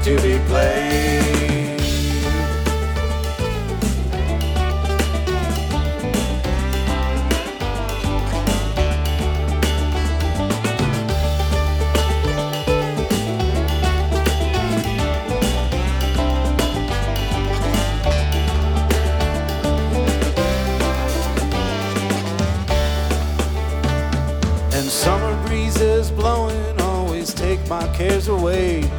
to be played. And summer breezes blowing always take my cares away.